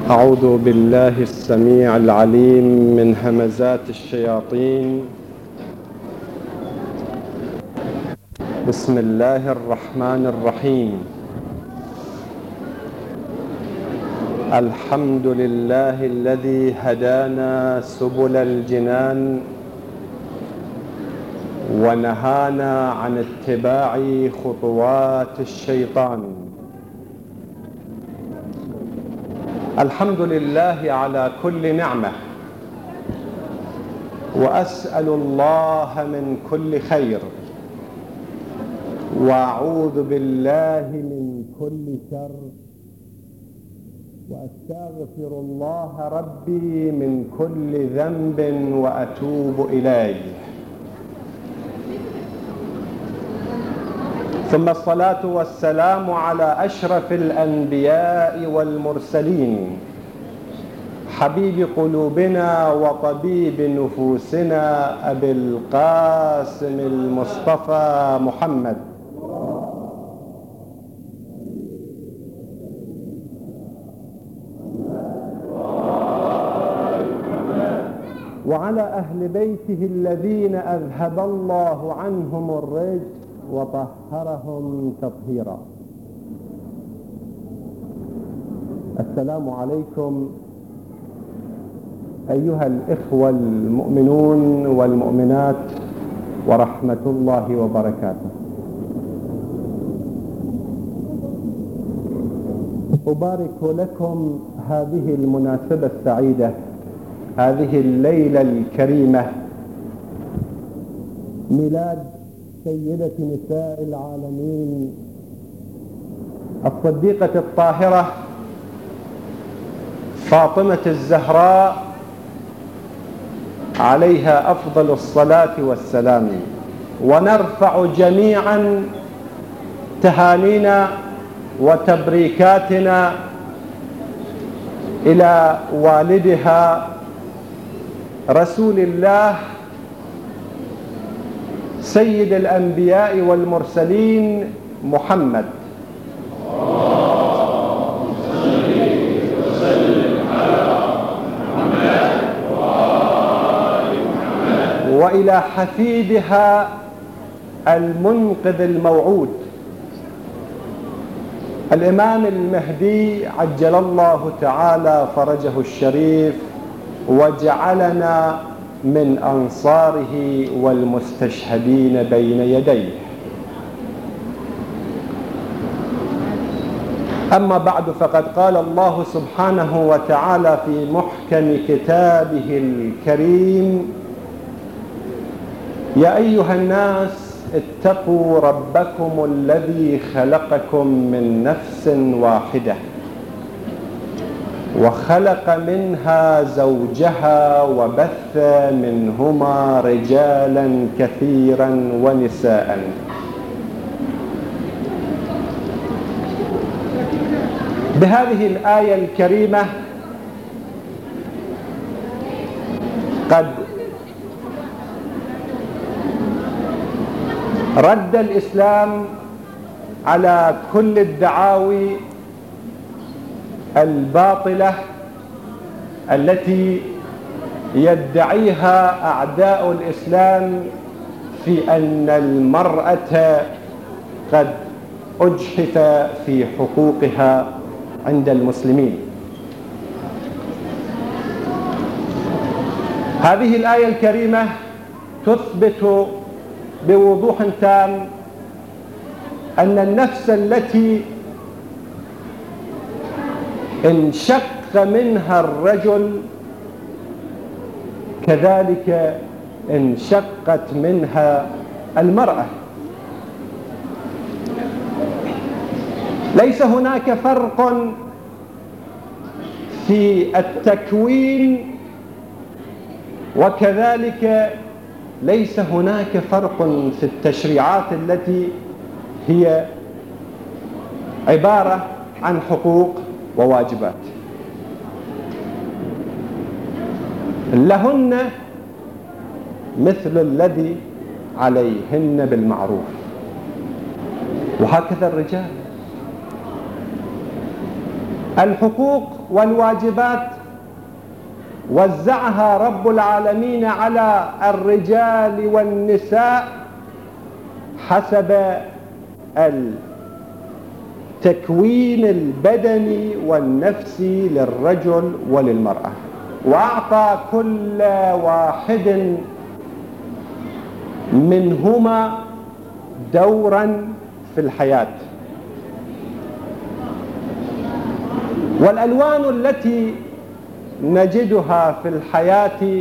أعوذ بالله السميع العليم من همزات الشياطين. بسم الله الرحمن الرحيم. الحمد لله الذي هدانا سبل الجنان ونهانا عن اتباع خطوات الشيطان. الحمد لله على كل نعمة، وأسأل الله من كل خير، وأعوذ بالله من كل شر، وأستغفر الله ربي من كل ذنب وأتوب إليه. ثم الصلاة والسلام على أشرف الأنبياء والمرسلين، حبيب قلوبنا وطبيب نفوسنا أبي القاسم المصطفى محمد، وعلى أهل بيته الذين أذهب الله عنهم الرجس وطهرهم تطهيرا. السلام عليكم أيها الإخوة المؤمنون والمؤمنات، ورحمة الله وبركاته. أبارك لكم هذه المناسبة السعيدة، هذه الليلة الكريمة، ميلاد سيدة نساء العالمين الصديقة الطاهرة فاطمة الزهراء عليها أفضل الصلاة والسلام. ونرفع جميعا تهانينا وتبريكاتنا إلى والدها رسول الله سيد الأنبياء والمرسلين محمد، وإلى حفيدها المنقذ الموعود الإمام المهدي عجل الله تعالى فرجه الشريف، وجعلنا من أنصاره والمستشهدين بين يديه. أما بعد، فقد قال الله سبحانه وتعالى في محكم كتابه الكريم: يا أيها الناس اتقوا ربكم الذي خلقكم من نفس واحدة وخلق منها زوجها وبث منهما رجالا كثيرا ونساء. بهذه الآية الكريمة قد رد الإسلام على كل الدعاوي الباطلة التي يدعيها أعداء الإسلام في أن المرأة قد أجحف في حقوقها عند المسلمين. هذه الآية الكريمة تثبت بوضوح تام أن النفس التي انشق منها الرجل كذلك انشقت منها المرأة. ليس هناك فرق في التكوين، وكذلك ليس هناك فرق في التشريعات التي هي عبارة عن حقوق وواجبات. لهن مثل الذي عليهن بالمعروف، وهكذا الرجال. الحقوق والواجبات وزعها رب العالمين على الرجال والنساء حسب التكوين البدني والنفسي للرجل وللمرأة، وأعطى كل واحد منهما دورا في الحياة. والألوان التي نجدها في الحياة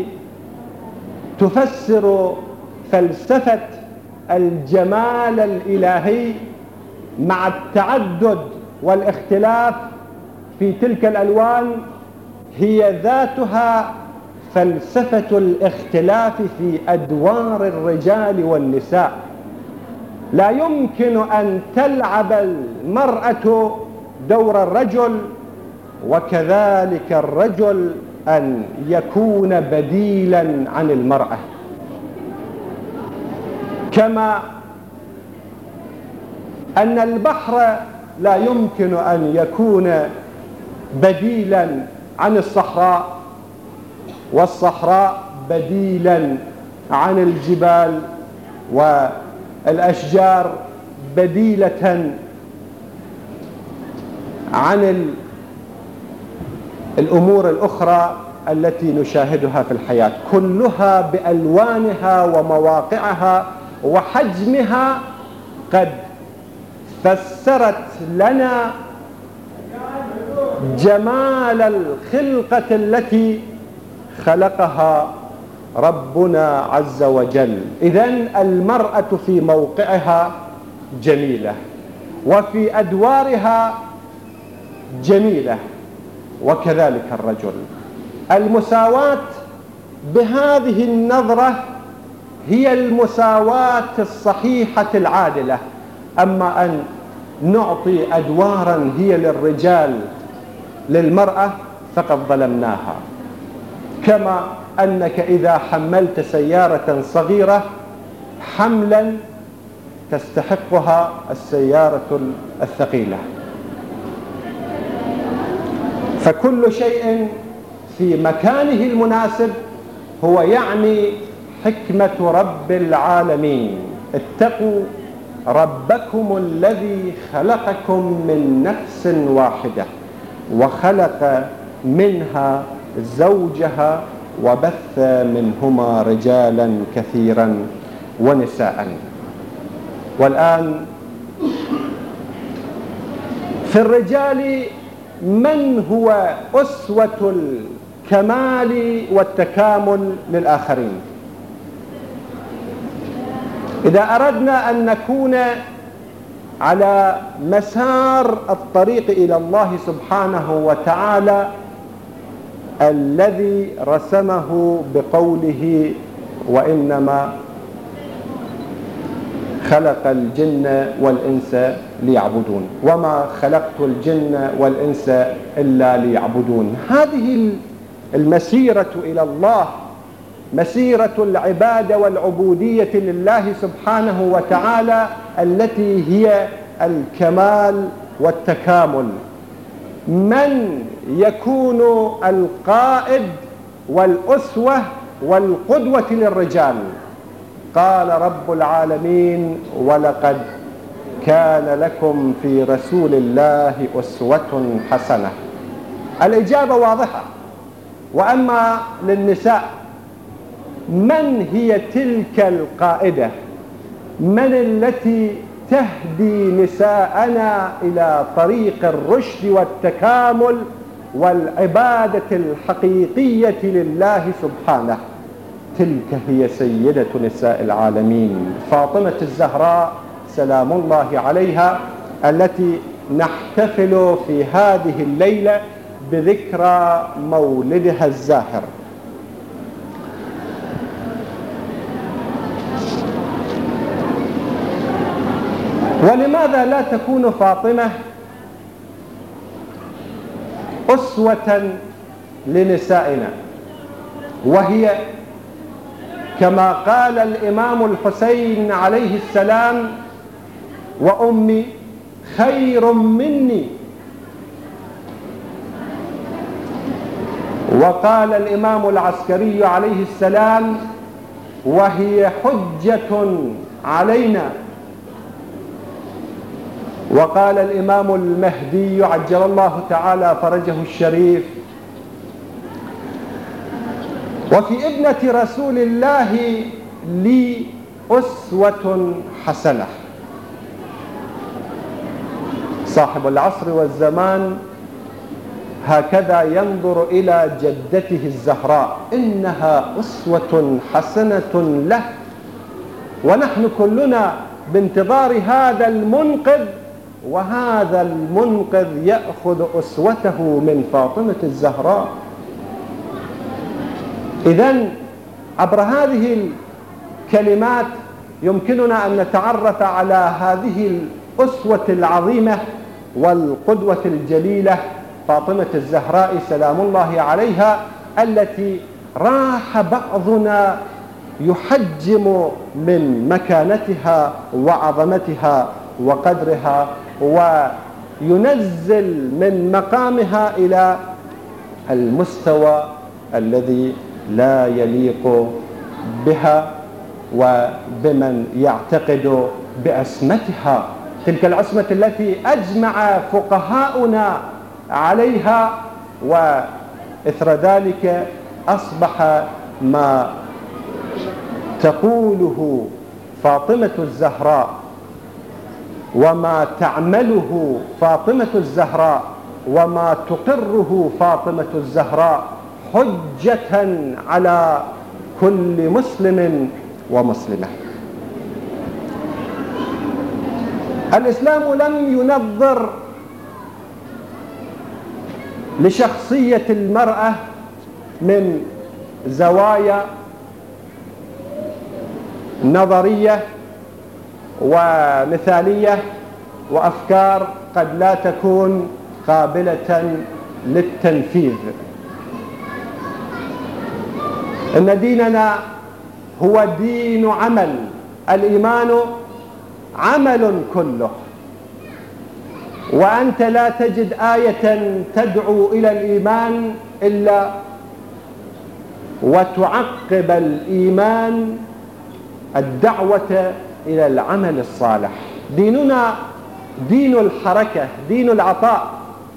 تفسر فلسفة الجمال الإلهي مع التعدد والاختلاف في تلك الألوان، هي ذاتها فلسفة الاختلاف في أدوار الرجال والنساء. لا يمكن أن تلعب المرأة دور الرجل، وكذلك الرجل أن يكون بديلا عن المرأة. كما أن البحر لا يمكن أن يكون بديلا عن الصحراء، والصحراء بديلا عن الجبال، والأشجار بديلة عن الأمور الأخرى التي نشاهدها في الحياة، كلها بألوانها ومواقعها وحجمها قد فسرت لنا جمال الخلقة التي خلقها ربنا عز وجل. إذن المرأة في موقعها جميلة، وفي أدوارها جميلة، وكذلك الرجل. المساواة بهذه النظرة هي المساواة الصحيحة العادلة. أما أن نعطي أدوارا هي للرجال للمرأة فقد ظلمناها. كما أنك إذا حملت سيارة صغيرة حملا تستحقها السيارة الثقيلة. فكل شيء في مكانه المناسب هو يعني حكمة رب العالمين. اتقوا ربكم الذي خلقكم من نفس واحدة وخلق منها زوجها وبث منهما رجالا كثيرا ونساء. والآن في الرجال من هو أسوة الكمال والتكامل للآخرين؟ إذا أردنا أن نكون على مسار الطريق إلى الله سبحانه وتعالى الذي رسمه بقوله وإنما خلق الجن والإنس ليعبدون، وما خلقت الجن والإنس إلا ليعبدون. هذه المسيرة إلى الله، مسيرة العبادة والعبودية لله سبحانه وتعالى التي هي الكمال والتكامل. من يكون القائد والأسوة والقدوة للرجال؟ قال رب العالمين: ولقد كان لكم في رسول الله أسوة حسنة. الإجابة واضحة. وأما للنساء، من هي تلك القائدة؟ من التي تهدي نساءنا إلى طريق الرشد والتكامل والعبادة الحقيقية لله سبحانه؟ تلك هي سيدة نساء العالمين فاطمة الزهراء سلام الله عليها، التي نحتفل في هذه الليلة بذكرى مولدها الزاهر. ولماذا لا تكون فاطمة أسوة لنسائنا؟ وهي كما قال الإمام الحسين عليه السلام: وأمي خير مني. وقال الإمام العسكري عليه السلام: وهي حجة علينا. وقال الإمام المهدي عجل الله تعالى فرجه الشريف: وفي ابنة رسول الله لي أسوة حسنة. صاحب العصر والزمان هكذا ينظر إلى جدته الزهراء، إنها أسوة حسنة له، ونحن كلنا بانتظار هذا المنقذ، وهذا المنقذ يأخذ أسوته من فاطمة الزهراء. إذن عبر هذه الكلمات يمكننا أن نتعرف على هذه الأسوة العظيمة والقدوة الجليلة فاطمة الزهراء سلام الله عليها، التي راح بعضنا يحجم من مكانتها وعظمتها وقدرها، وينزل من مقامها إلى المستوى الذي لا يليق بها وبمن يعتقد بعصمتها، تلك العصمة التي أجمع فقهاؤنا عليها. وإثر ذلك أصبح ما تقوله فاطمة الزهراء وما تعمله فاطمة الزهراء وما تقره فاطمة الزهراء حجة على كل مسلم ومسلمة. الإسلام لم ينظر لشخصية المرأة من زوايا نظرية ومثالية وأفكار قد لا تكون قابلة للتنفيذ. إن ديننا هو دين عمل، الإيمان عمل كله، وأنت لا تجد آية تدعو إلى الإيمان إلا وتعقب الإيمان الدعوة إلى العمل الصالح. ديننا دين الحركة، دين العطاء.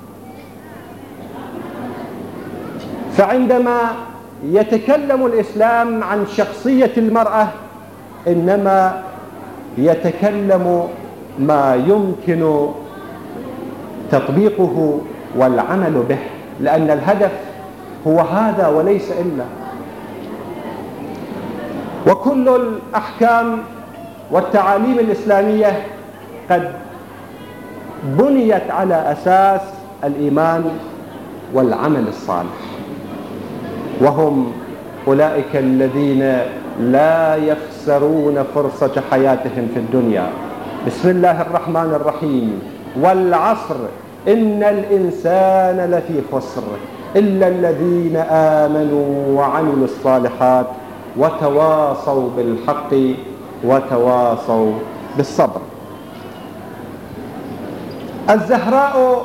فعندما يتكلم الإسلام عن شخصية المرأة إنما يتكلم ما يمكن تطبيقه والعمل به، لأن الهدف هو هذا وليس إلا. وكل الأحكام والتعاليم الإسلامية قد بنيت على أساس الإيمان والعمل الصالح، وهم أولئك الذين لا يخسرون فرصة حياتهم في الدنيا. بسم الله الرحمن الرحيم: والعصر إن الإنسان لفي خسر إلا الذين آمنوا وعملوا الصالحات وتواصوا بالحق وتواصوا بالصبر. الزهراء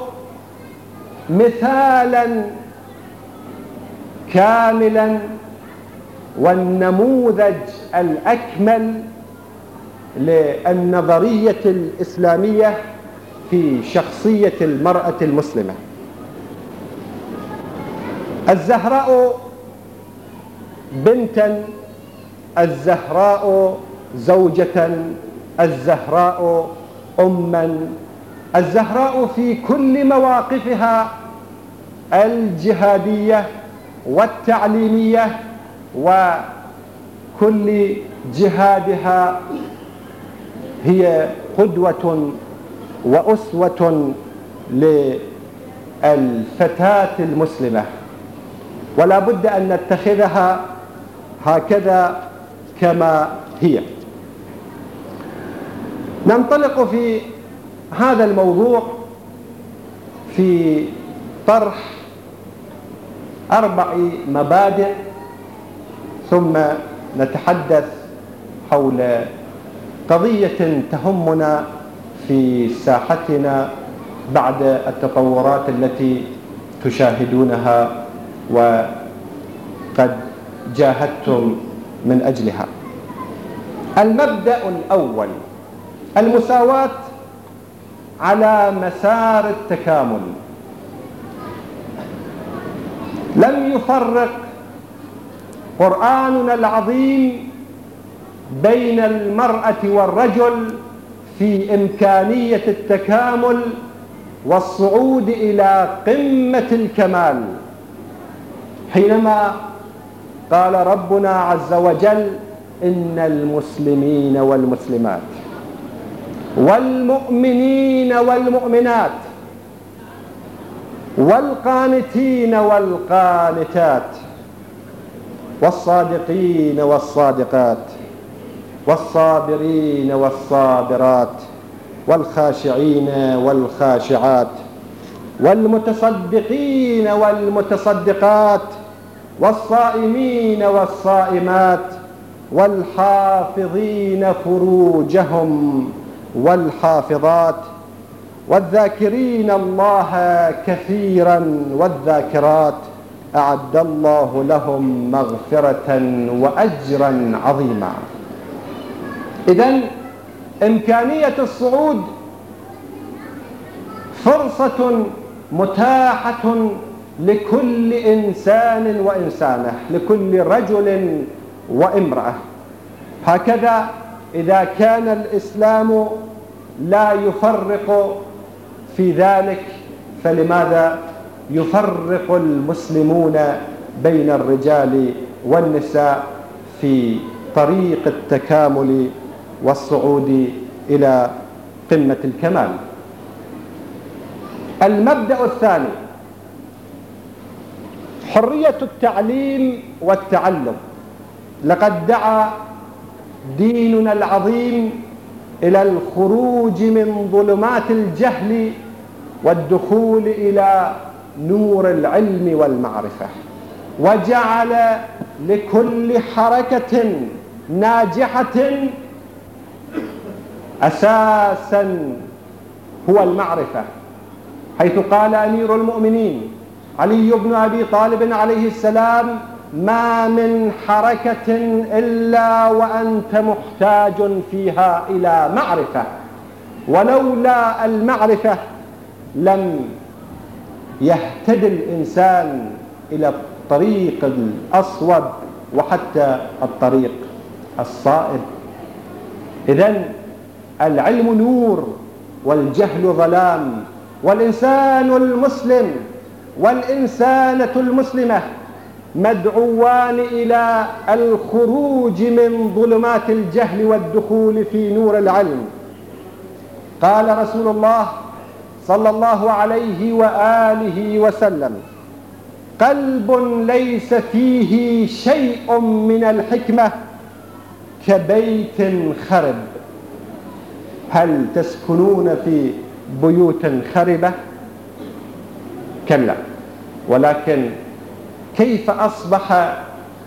مثالا كاملا والنموذج الأكمل للنظرية الإسلامية في شخصية المرأة المسلمة. الزهراء بنتا، الزهراء زوجة، الزهراء أما، الزهراء في كل مواقفها الجهادية والتعليمية وكل جهادها هي قدوة وأسوة للفتاة المسلمة، ولا بد أن نتخذها هكذا كما هي. ننطلق في هذا الموضوع في طرح 4 مبادئ، ثم نتحدث حول قضية تهمنا في ساحتنا بعد التطورات التي تشاهدونها قد جاهدتم من أجلها. المبدأ الأول المساواة على مسار التكامل. لم يفرق قرآننا العظيم بين المرأة والرجل في إمكانية التكامل والصعود إلى قمة الكمال، حينما قال ربنا عز وجل: إن المسلمين والمسلمات والمؤمنين والمؤمنات والقانتين والقانتات والصادقين والصادقات والصابرين والصابرات والخاشعين والخاشعات والمتصدقين والمتصدقات والصائمين والصائمات والحافظين فروجهم والحافظات والذاكرين الله كثيرا والذاكرات أعد الله لهم مغفرة وأجرا عظيما. إذن إمكانية الصعود فرصة متاحة لكل إنسان وإنسانة، لكل رجل وامرأة. هكذا إذا كان الإسلام لا يفرق في ذلك، فلماذا يفرق المسلمون بين الرجال والنساء في طريق التكامل والصعود إلى قمة الكمال؟ المبدأ الثاني حرية التعليم والتعلم. لقد دعا ديننا العظيم إلى الخروج من ظلمات الجهل والدخول إلى نور العلم والمعرفة، وجعل لكل حركة ناجحة أساسا هو المعرفة، حيث قال أمير المؤمنين علي بن أبي طالب عليه السلام: ما من حركة إلا وأنت محتاج فيها إلى معرفة، ولولا المعرفة لم يهتد الإنسان إلى الطريق الأصوب وحتى الطريق الصائب. إذن العلم نور والجهل ظلام، والإنسان المسلم والإنسانة المسلمة مدعوان إلى الخروج من ظلمات الجهل والدخول في نور العلم. قال رسول الله صلى الله عليه وآله وسلم: قلب ليس فيه شيء من الحكمة كبيت خرب. هل تسكنون في بيوت خربة؟ كلا، ولكن كيف أصبح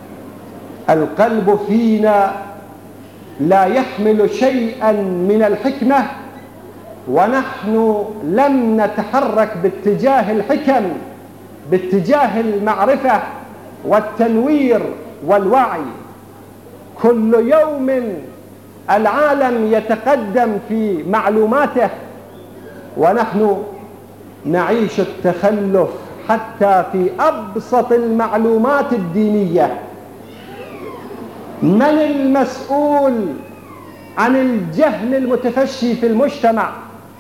القلب فينا لا يحمل شيئا من الحكمة ونحن لم نتحرك باتجاه الحكم، باتجاه المعرفة والتنوير والوعي. كل يوم العالم يتقدم في معلوماته ونحن نعيش التخلف حتى في أبسط المعلومات الدينية. من المسؤول عن الجهل المتفشي في المجتمع؟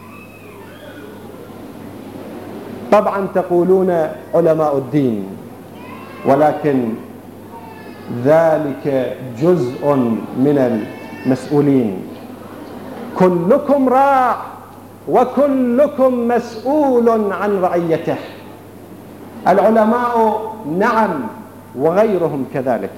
طبعا تقولون علماء الدين، ولكن ذلك جزء من المسؤولين. كلكم راع وكلكم مسؤول عن رعيته. العلماء نعم، وغيرهم كذلك.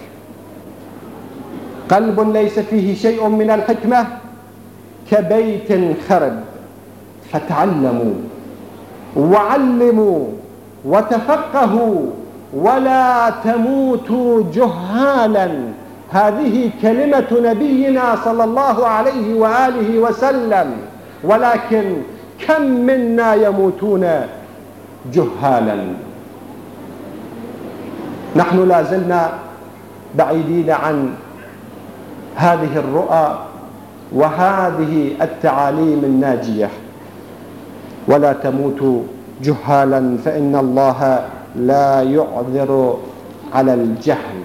قلب ليس فيه شيء من الحكمة كبيت خرب، فتعلموا وعلموا وتفقهوا ولا تموتوا جهالا. هذه كلمة نبينا صلى الله عليه وآله وسلم، ولكن كم منا يموتون جهالا؟ نحن لا زلنا بعيدين عن هذه الرؤى وهذه التعاليم الناجية. ولا تموتوا جهالا فإن الله لا يعذر على الجهل.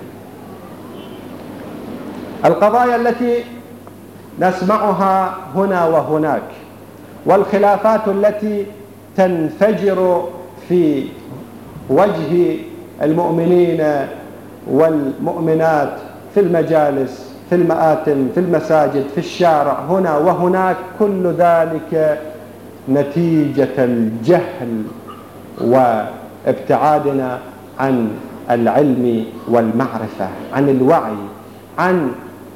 القضايا التي نسمعها هنا وهناك والخلافات التي تنفجر في وجه المؤمنين والمؤمنات في المجالس، في المآتم، في المساجد، في الشارع، هنا وهناك، كل ذلك نتيجة الجهل وابتعادنا عن العلم والمعرفة، عن الوعي، عن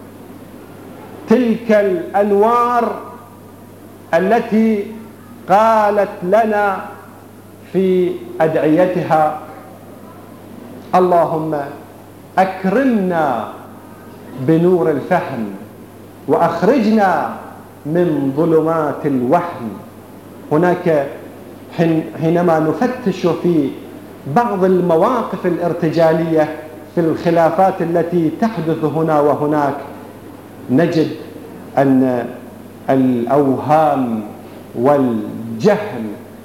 تلك الأنوار التي قالت لنا في أدعيتها: اللهم أكرمنا بنور الفهم وأخرجنا من ظلمات الوهم. هناك حينما نفتش في بعض المواقف الارتجالية في الخلافات التي تحدث هنا وهناك، نجد أن الأوهام والجهل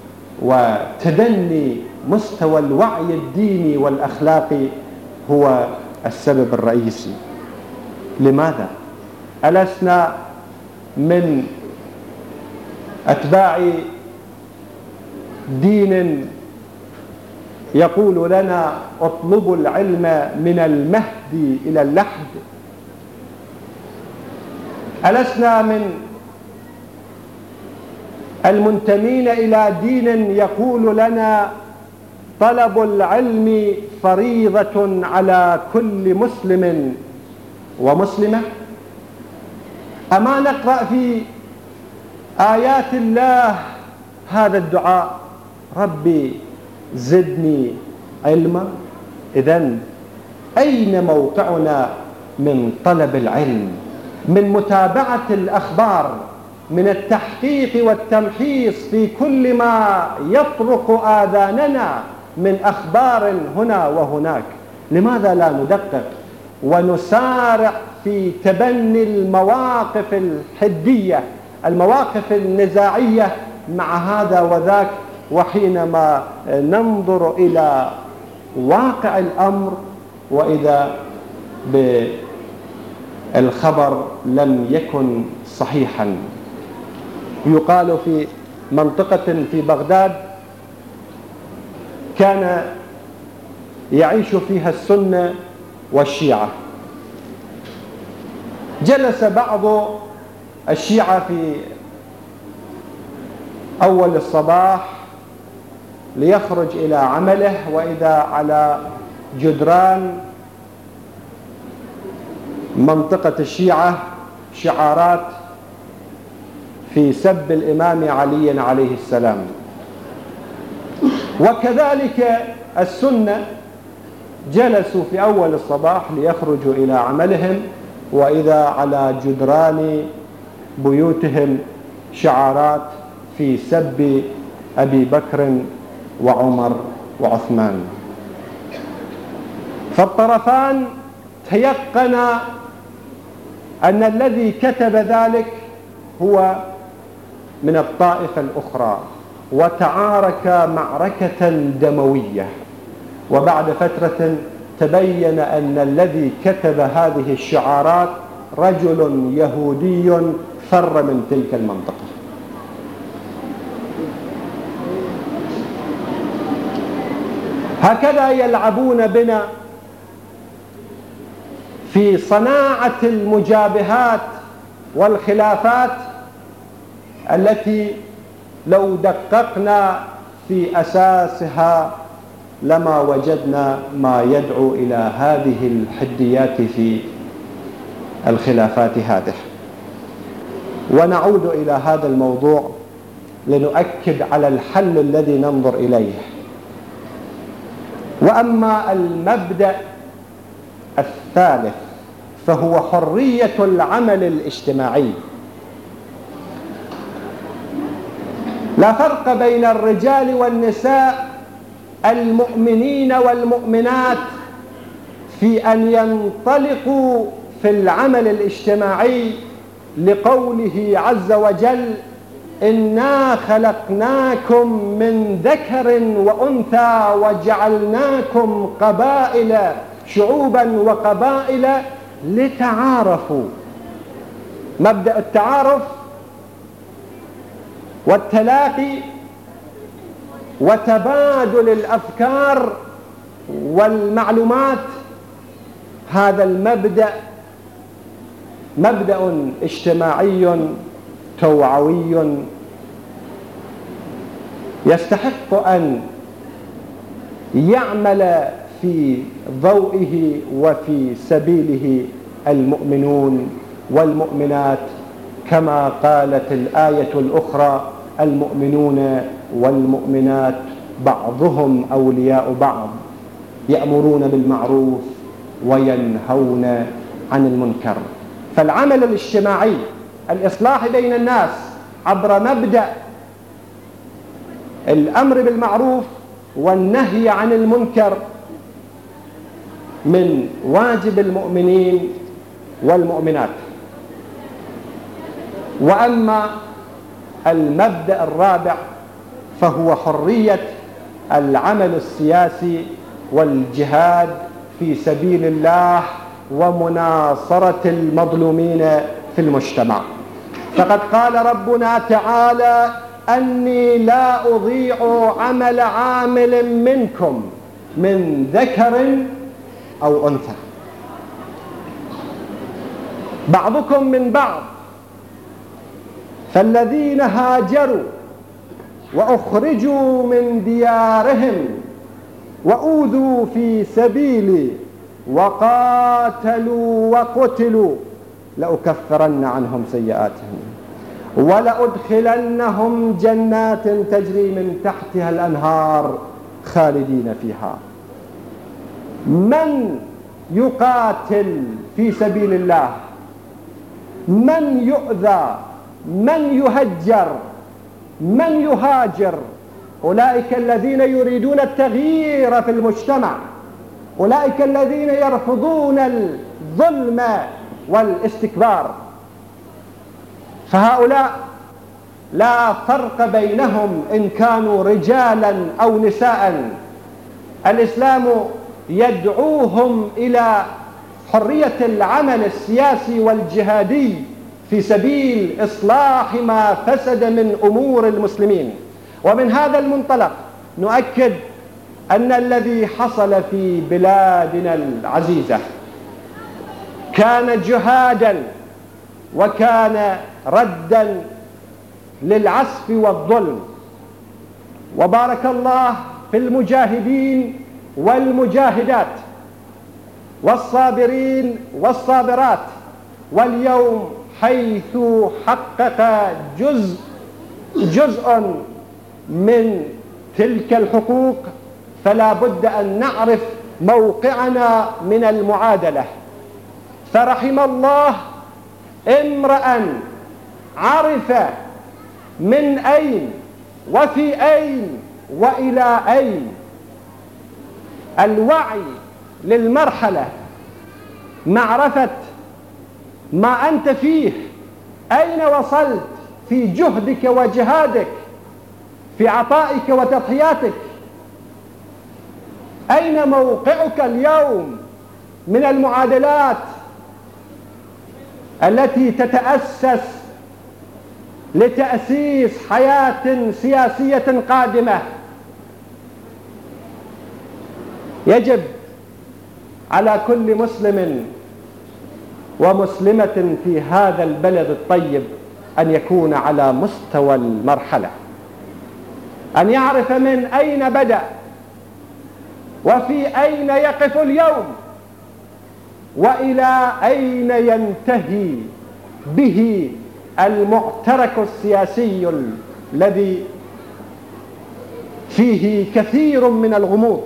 وتدني مستوى الوعي الديني والأخلاقي هو السبب الرئيسي. لماذا؟ ألسنا من أتباع دين يقول لنا اطلبوا العلم من المهد إلى اللحد؟ ألسنا من المنتمين إلى دين يقول لنا طلب العلم فريضة على كل مسلم ومسلمة؟ أما نقرأ في آيات الله هذا الدعاء: ربي زدني علما؟ إذن أين موقعنا من طلب العلم، من متابعة الأخبار، من التحقيق والتمحيص في كل ما يطرق آذاننا من أخبار هنا وهناك؟ لماذا لا ندقق ونسارع في تبني المواقف الحدية، المواقف النزاعية مع هذا وذاك، وحينما ننظر إلى واقع الأمر وإذا بالخبر لم يكن صحيحا؟ يقال في منطقة في بغداد كان يعيش فيها السنة والشيعة. جلس بعض الشيعة في أول الصباح ليخرج إلى عمله، وإذا على جدران منطقة الشيعة شعارات في سب الإمام علي عليه السلام. وكذلك السنة جلسوا في أول الصباح ليخرجوا إلى عملهم، وإذا على جدران بيوتهم شعارات في سب أبي بكر وعمر وعثمان. فالطرفان تيقن أن الذي كتب ذلك هو من الطائفة الأخرى، وتعارك معركة دموية. وبعد فترة تبين أن الذي كتب هذه الشعارات رجل يهودي فر من تلك المنطقة. هكذا يلعبون بنا في صناعة المجابهات والخلافات التي لو دققنا في أساسها لما وجدنا ما يدعو إلى هذه الحديات في الخلافات هذه. ونعود إلى هذا الموضوع لنؤكد على الحل الذي ننظر إليه. وأما المبدأ الثالث فهو حرية العمل الاجتماعي. لا فرق بين الرجال والنساء المؤمنين والمؤمنات في أن ينطلقوا في العمل الاجتماعي لقوله عز وجل: إنا خلقناكم من ذكر وأنثى وجعلناكم قبائل شعوبا وقبائل لتعارفوا. مبدأ التعارف والتلاقي وتبادل الأفكار والمعلومات، هذا المبدأ مبدأ اجتماعي توعوي يستحق أن يعمل في ضوئه وفي سبيله المؤمنون والمؤمنات، كما قالت الآية الأخرى: المؤمنون والمؤمنات بعضهم أولياء بعض يأمرون بالمعروف وينهون عن المنكر. فالعمل الاجتماعي، الإصلاح بين الناس عبر مبدأ الأمر بالمعروف والنهي عن المنكر، من واجب المؤمنين والمؤمنات. وأما المبدأ الرابع فهو حرية العمل السياسي والجهاد في سبيل الله ومناصرة المظلومين في المجتمع. فقد قال ربنا تعالى: أني لا أضيع عمل عامل منكم من ذكر أو أنثى، بعضكم من بعض. فالذين هاجروا وأخرجوا من ديارهم وأوذوا في سبيلي وقاتلوا وقتلوا لأكفرن عنهم سيئاتهم ولأدخلنهم جنات تجري من تحتها الأنهار خالدين فيها. من يقاتل في سبيل الله، من يؤذى، من يهجر، من يهاجر، أولئك الذين يريدون التغيير في المجتمع، أولئك الذين يرفضون الظلم والاستكبار. فهؤلاء لا فرق بينهم إن كانوا رجالا أو نساء. الإسلام يدعوهم إلى حرية العمل السياسي والجهادي في سبيل إصلاح ما فسد من أمور المسلمين. ومن هذا المنطلق نؤكد أن الذي حصل في بلادنا العزيزة كان جهادا وكان ردا للعسف والظلم. وبارك الله في المجاهدين والمجاهدات والصابرين والصابرات. واليوم حيث حقق جزء من تلك الحقوق، فلا بد أن نعرف موقعنا من المعادلة. فرحم الله امرأ عرف من أين وفي أين وإلى أين. الوعي للمرحلة، معرفة ما أنت فيه، أين وصلت في جهدك وجهادك، في عطائك وتضحياتك، أين موقعك اليوم من المعادلات التي تتأسس لتأسيس حياة سياسية قادمة. يجب على كل مسلم ومسلمة في هذا البلد الطيب أن يكون على مستوى المرحلة، أن يعرف من أين بدأ وفي أين يقف اليوم وإلى أين ينتهي به المعترك السياسي الذي فيه كثير من الغموض.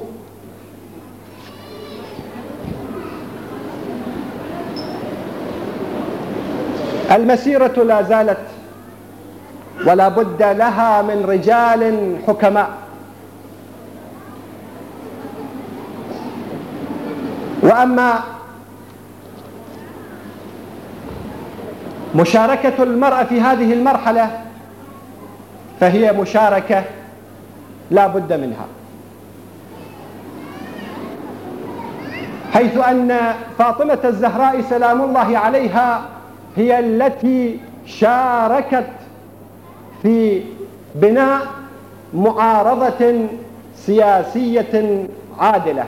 المسيرة لا زالت ولا بد لها من رجال حكماء وأما مشاركة المرأة في هذه المرحلة فهي مشاركة لا بد منها، حيث أن فاطمة الزهراء سلام الله عليها هي التي شاركت في بناء معارضة سياسية عادلة.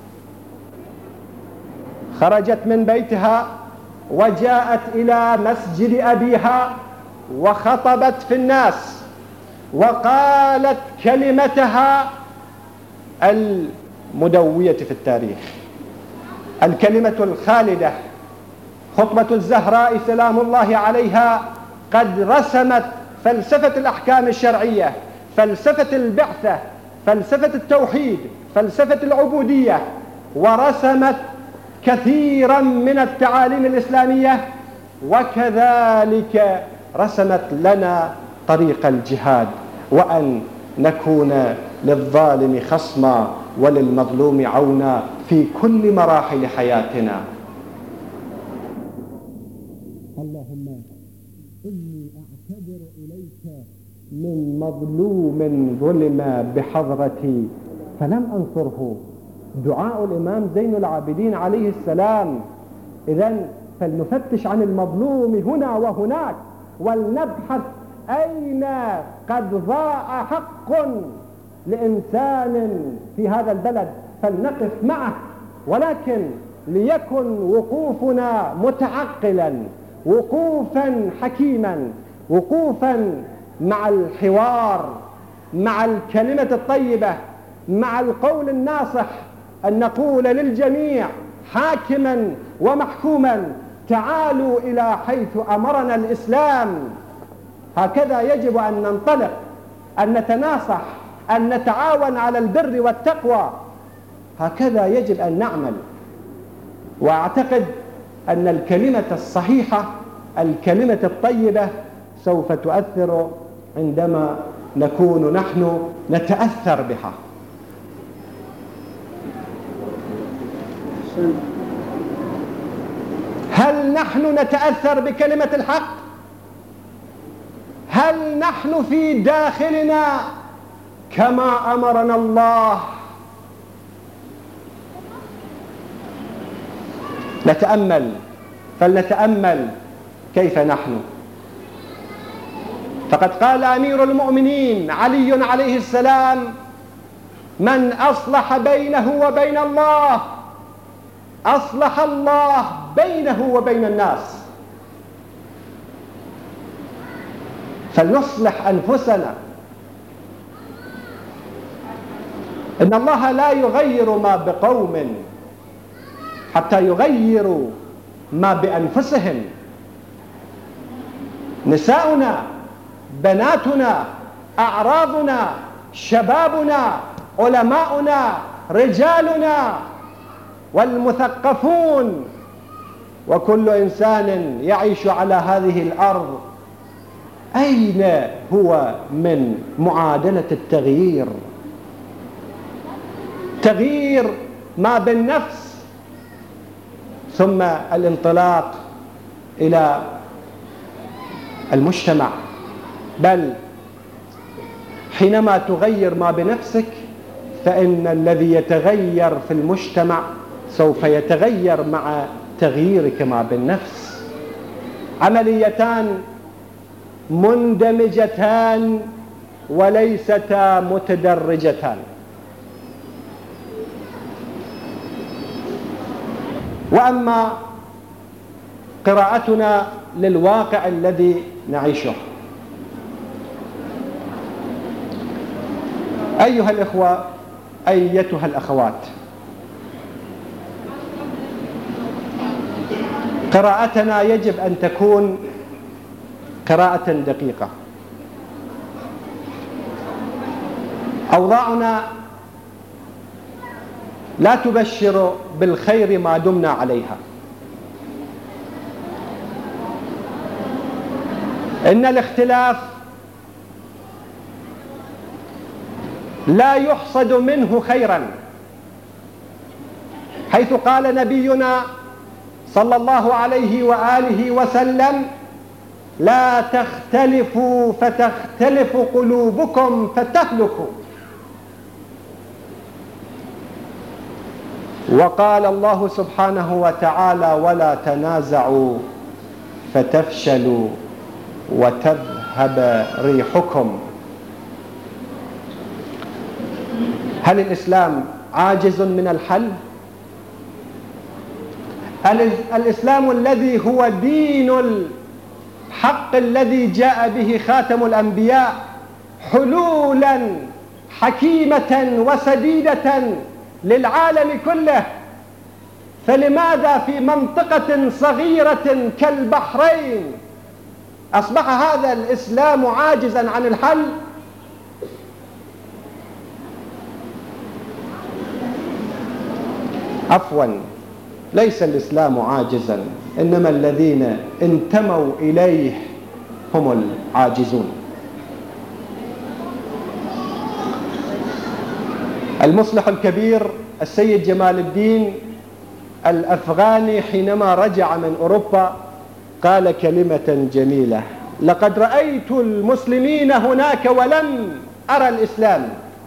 خرجت من بيتها وجاءت إلى مسجد أبيها وخطبت في الناس وقالت كلمتها المدوية في التاريخ، الكلمة الخالدة. خطبة الزهراء سلام الله عليها قد رسمت فلسفة الأحكام الشرعية، فلسفة البعثة، فلسفة التوحيد، فلسفة العبودية، ورسمت كثيرا من التعاليم الإسلامية، وكذلك رسمت لنا طريق الجهاد، وأن نكون للظالم خصما وللمظلوم عونا في كل مراحل حياتنا. اللهم إني أعتذر إليك من مظلوم ظلم بحضرتي فلم أنصره. دعاء الإمام زين العابدين عليه السلام. إذن فلنفتش عن المظلوم هنا وهناك، ولنبحث أين قد ضاع حق لإنسان في هذا البلد فلنقف معه، ولكن ليكن وقوفنا متعقلا، وقوفا حكيما، وقوفا مع الحوار، مع الكلمة الطيبة، مع القول الناصح، أن نقول للجميع حاكما ومحكوما تعالوا إلى حيث أمرنا الإسلام. هكذا يجب أن ننطلق، أن نتناصح، أن نتعاون على البر والتقوى، هكذا يجب أن نعمل. وأعتقد أن الكلمة الصحيحة، الكلمة الطيبة سوف تؤثر عندما نكون نحن نتأثر بها. هل نحن نتأثر بكلمة الحق؟ هل نحن في داخلنا كما أمرنا الله؟ نتأمل، فلنتأمل كيف نحن. فقد قال أمير المؤمنين علي عليه السلام: من أصلح بينه وبين الله أصلح الله بينه وبين الناس. فلنصلح أنفسنا. إن الله لا يغير ما بقوم حتى يغيروا ما بأنفسهم. نساؤنا، بناتنا، أعراضنا، شبابنا، علماؤنا، رجالنا، والمثقفون، وكل إنسان يعيش على هذه الأرض، أين هو من معادلة التغيير؟ تغيير ما بالنفس، ثم الانطلاق إلى المجتمع. بل حينما تغير ما بنفسك فإن الذي يتغير في المجتمع سوف يتغير مع تغييرك ما بالنفس. عمليتان مندمجتان وليستا متدرجتان. وأما قراءتنا للواقع الذي نعيشه، أيها الإخوة، أيتها الأخوات، قراءتنا يجب أن تكون قراءة دقيقة. أوضاعنا لا تبشر بالخير ما دمنا عليها. إن الاختلاف لا يحصد منه خيرا، حيث قال نبينا صلى الله عليه وآله وسلم: لا تختلفوا فتختلف قلوبكم فتهلكوا. وقال الله سبحانه وتعالى: ولا تنازعوا فتفشلوا وتذهب ريحكم. هل الإسلام عاجز من الحل؟ الإسلام الذي هو دين الحق الذي جاء به خاتم الأنبياء حلولا حكيمة وسديدة للعالم كله، فلماذا في منطقة صغيرة كالبحرين أصبح هذا الإسلام عاجزا عن الحل؟ عفوا، ليس الإسلام عاجزا، إنما الذين انتموا إليه هم العاجزون. المصلح الكبير السيد جمال الدين الأفغاني حينما رجع من أوروبا قال كلمة جميلة: لقد رأيت المسلمين هناك ولم أرى الإسلام،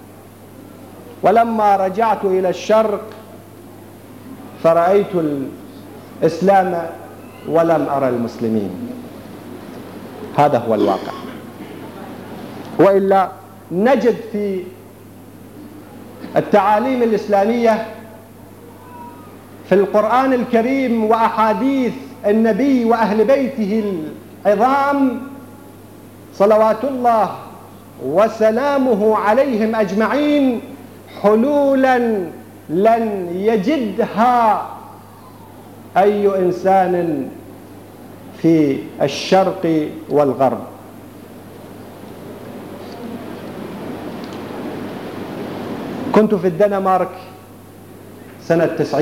ولما رجعت إلى الشرق فرأيت الإسلام ولم أرى المسلمين. هذا هو الواقع. وإلا نجد في التعاليم الإسلامية في القرآن الكريم وأحاديث النبي وأهل بيته العظام صلوات الله وسلامه عليهم أجمعين حلولا لن يجدها أي إنسان في الشرق والغرب. كنت في الدنمارك سنة 90،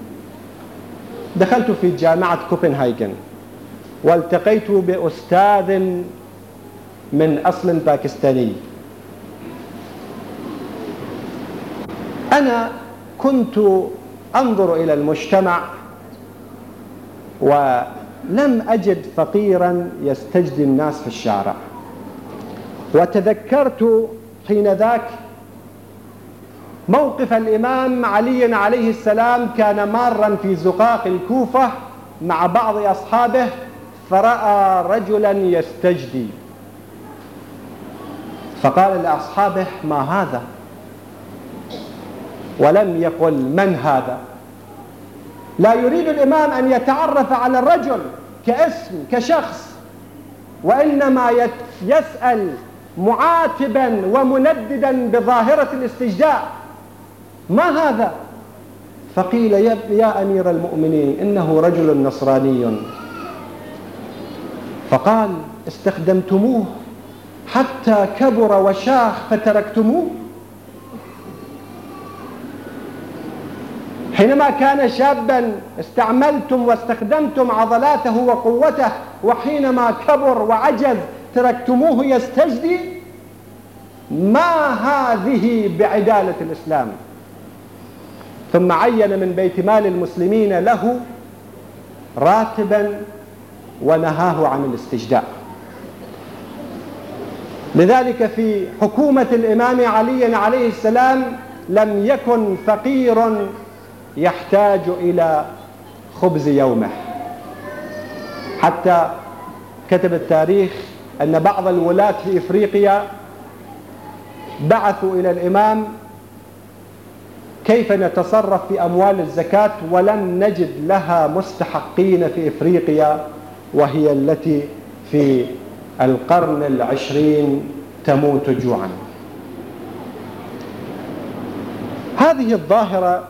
دخلت في جامعة كوبنهاجن والتقيت بأستاذ من أصل باكستاني. أنا كنت أنظر إلى المجتمع ولم أجد فقيرا يستجدي الناس في الشارع، وتذكرت حين ذاك موقف الإمام علي عليه السلام، كان مارا في زقاق الكوفة مع بعض أصحابه فرأى رجلا يستجدي، فقال لأصحابه: ما هذا؟ ولم يقل من هذا. لا يريد الإمام أن يتعرف على الرجل كاسم كشخص، وإنما يسأل معاتبا ومنددا بظاهرة الاستجداء: ما هذا؟ فقيل: يا أمير المؤمنين إنه رجل نصراني. فقال: استخدمتموه حتى كبر وشاخ فتركتموه؟ حينما كان شابا استعملتم واستخدمتم عضلاته وقوته، وحينما كبر وعجز تركتموه يستجدي؟ ما هذه بعدالة الإسلام؟ ثم عين من بيت مال المسلمين له راتبا ونهاه عن الاستجداء. لذلك في حكومة الإمام علي عليه السلام لم يكن فقير يحتاج إلى خبز يومه، حتى كتب التاريخ أن بعض الولاة في إفريقيا بعثوا إلى الإمام: كيف نتصرف في أموال الزكاة ولم نجد لها مستحقين في إفريقيا، وهي التي في القرن 20 تموت جوعا. هذه الظاهرة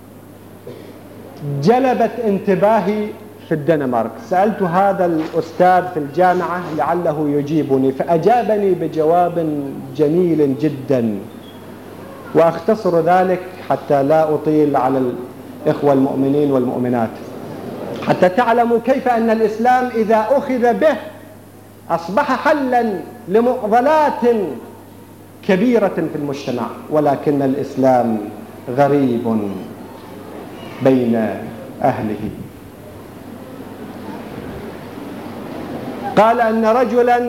جلبت انتباهي في الدنمارك. سألت هذا الأستاذ في الجامعة لعله يجيبني، فأجابني بجواب جميل جدا، وأختصر ذلك حتى لا أطيل على الإخوة المؤمنين والمؤمنات، حتى تعلموا كيف أن الإسلام إذا أخذ به أصبح حلا لمعضلات كبيرة في المجتمع، ولكن الإسلام غريب بين أهله. قال أن رجلا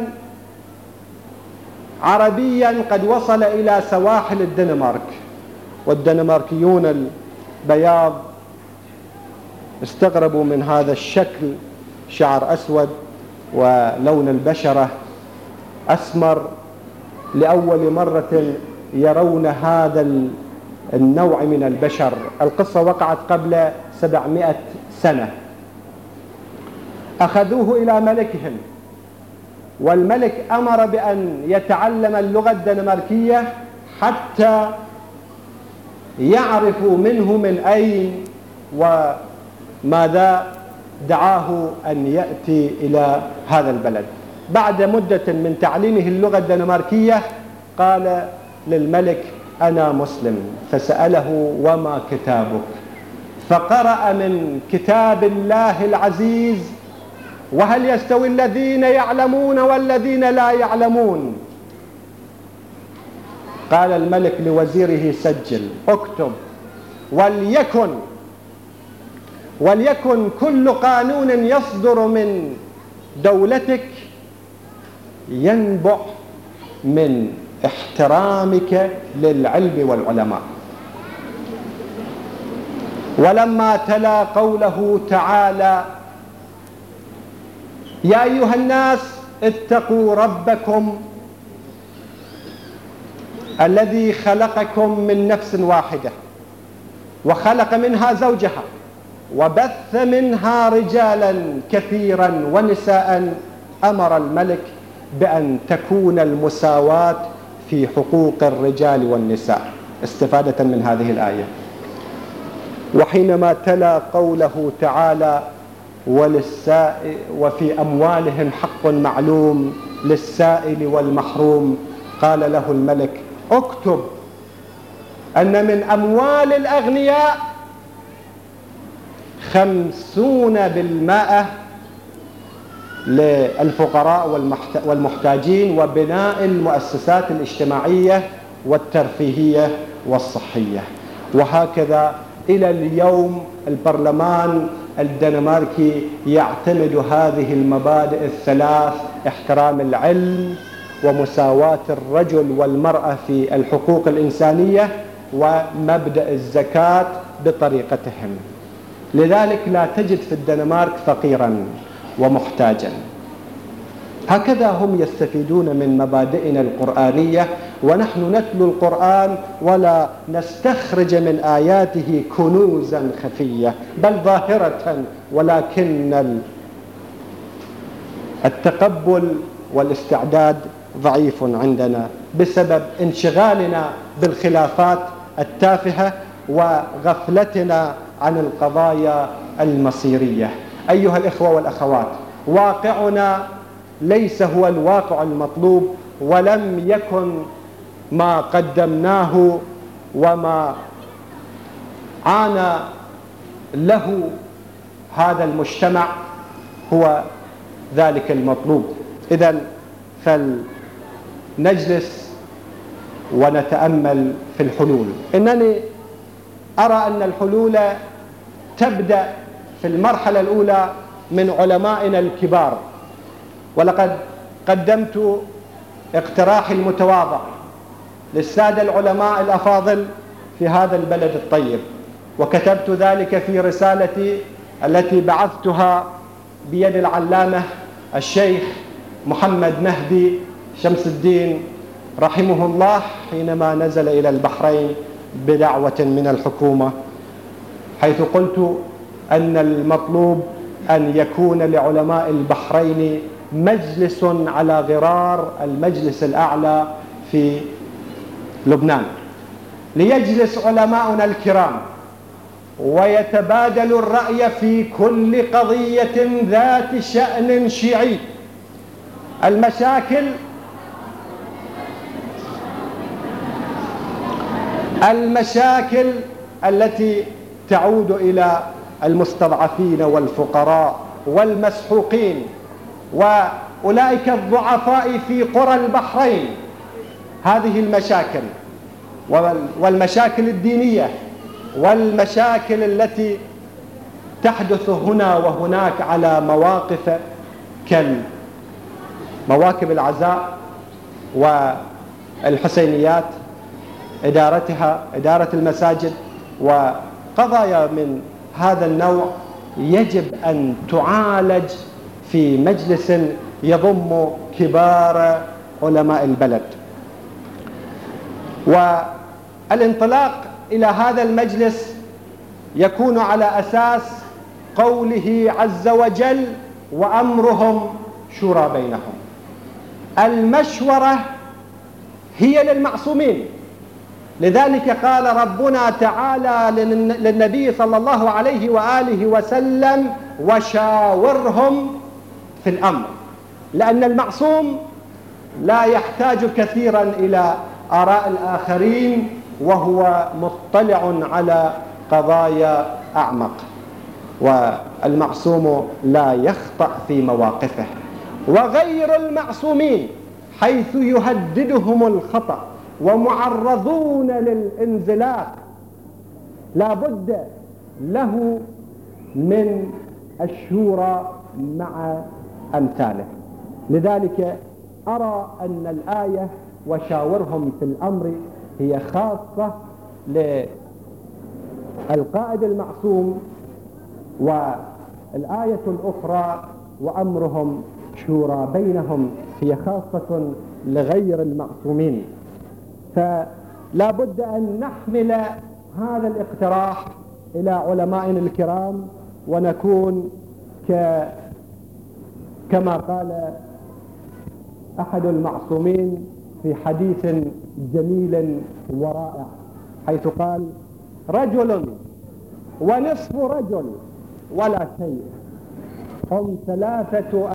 عربيا قد وصل إلى سواحل الدنمارك، والدنماركيون البياض استغربوا من هذا الشكل، شعر أسود ولون البشرة أسمر، لأول مرة يرون هذا النوع من البشر. القصة وقعت قبل 700 سنة. أخذوه إلى ملكهم، والملك أمر بأن يتعلم اللغة الدنماركية حتى يعرفوا منه من أين وماذا دعاه أن يأتي إلى هذا البلد. بعد مدة من تعليمه اللغة الدنماركية قال للملك: أنا مسلم. فسأله: وما كتابك؟ فقرأ من كتاب الله العزيز: وهل يستوي الذين يعلمون والذين لا يعلمون؟ قال الملك لوزيره: سجل، اكتب، وليكن كل قانون يصدر من دولتك ينبع من احترامك للعلم والعلماء. ولما تلا قوله تعالى: يا أيها الناس اتقوا ربكم الذي خلقكم من نفس واحدة وخلق منها زوجها وبث منها رجالا كثيرا ونساء، أمر الملك بأن تكون المساواة في حقوق الرجال والنساء استفادة من هذه الآية. وحينما تلا قوله تعالى: وللسائل وفي أموالهم حق معلوم للسائل والمحروم، قال له الملك: اكتب أن من أموال الأغنياء 50% للفقراء والمحتاجين، وبناء المؤسسات الاجتماعية والترفيهية والصحية. وهكذا إلى اليوم البرلمان الدنماركي يعتمد هذه المبادئ الثلاث: احترام العلم، ومساواة الرجل والمرأة في الحقوق الإنسانية، ومبدأ الزكاة بطريقتهم. لذلك لا تجد في الدنمارك فقيرا ومحتاجا. هكذا هم يستفيدون من مبادئنا القرآنية، ونحن نتلو القرآن ولا نستخرج من آياته كنوزا خفية بل ظاهرة، ولكن التقبل والاستعداد ضعيف عندنا بسبب انشغالنا بالخلافات التافهة وغفلتنا عن القضايا المصيرية. أيها الإخوة والأخوات، واقعنا ليس هو الواقع المطلوب، ولم يكن ما قدمناه وما عانى له هذا المجتمع هو ذلك المطلوب. إذن فلنجلس ونتأمل في الحلول. إنني أرى أن الحلول تبدأ في المرحلة الأولى من علمائنا الكبار، ولقد قدمت اقتراحي المتواضع للسادة العلماء الأفاضل في هذا البلد الطيب، وكتبت ذلك في رسالتي التي بعثتها بيد العلامة الشيخ محمد مهدي شمس الدين رحمه الله حينما نزل إلى البحرين بدعوة من الحكومة، حيث قلت أن المطلوب أن يكون لعلماء البحرين مجلس على غرار المجلس الأعلى في لبنان، ليجلس علماؤنا الكرام ويتبادل الرأي في كل قضية ذات شأن شيعي. المشاكل التي تعود إلى المستضعفين والفقراء والمسحوقين وأولئك الضعفاء في قرى البحرين، هذه المشاكل والمشاكل الدينية والمشاكل التي تحدث هنا وهناك على مواقف كالمواكب العزاء والحسينيات، إدارتها، إدارة المساجد وقضايا من هذا النوع، يجب أن تعالج في مجلس يضم كبار علماء البلد. والانطلاق إلى هذا المجلس يكون على أساس قوله عز وجل: وأمرهم شورى بينهم. المشورة هي للمعصومين، لذلك قال ربنا تعالى للنبي صلى الله عليه وآله وسلم: وشاورهم في الأمر، لأن المعصوم لا يحتاج كثيرا إلى آراء الآخرين، وهو مطلع على قضايا أعمق، والمعصوم لا يخطأ في مواقفه. وغير المعصومين حيث يهددهم الخطأ ومعرضون للانزلاق لا بد له من الشورى مع أمثاله. لذلك أرى أن الآية وشاورهم في الأمر هي خاصة للقائد المعصوم، والآية الأخرى وأمرهم شورى بينهم هي خاصة لغير المعصومين. فلا بد أن نحمل هذا الاقتراح إلى علمائنا الكرام، ونكون كما قال أحد المعصومين في حديث جميل ورائع، حيث قال: رجل ونصف رجل ولا شيء، هم ثلاثة